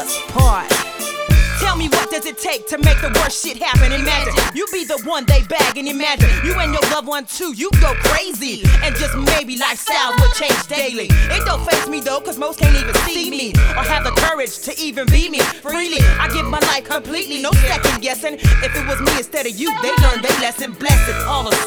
worst part. Tell me, what does it take to make the worst shit happen? Imagine you be the one they bag, and imagine you and your loved one too, you go crazy. And just maybe lifestyles will change daily. It don't face me though, cause most can't even see me or have the courage to even be me freely. I give my life completely, no second guessing. If it was me instead of you, they learned their lesson. Blessed all of